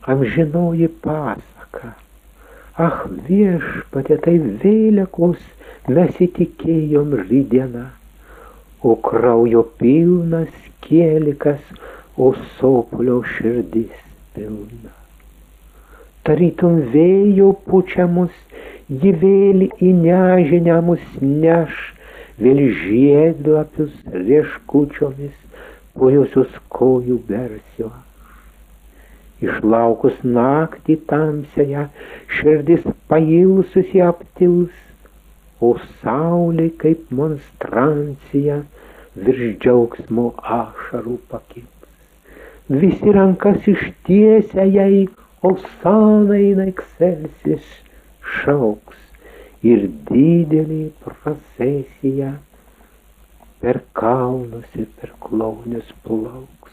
amžinoji pasaka. Ach viešpatie, tai vėliakos mes įtikėjom rytdieną, o kraujo pilnas kielikas, o sopolio širdis pilna. Tarytum vėjo pučiamus, ji vėl į nežinią mus neš, vėl žiedlapius rieškučiomis po jūsų kojų versiu aš. Išlaukus naktį tamsiąją, širdis pailsusi aptils, o saulė kaip monstrancija virš džiaugsmo ašarų pakils. Visi rankas ištiesia jai, Osana in excelsis šauks, ir didelė procesija per kalnus ir per klaunius plauks.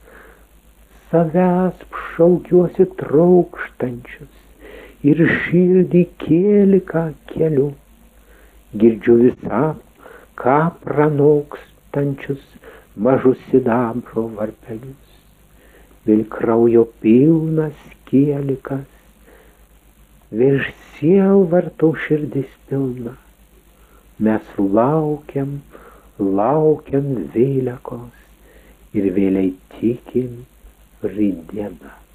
Savęs šaukiuosi trokštančius ir širdį kieliką keliu. Girdžiu visą, ką pranokstančius mažus sidabro varpelius. Vėl kraujo pilnas kielikas, virš sielvarto širdis pilna. Mes laukiam vėliakos ir vėliai tikim rytdieną.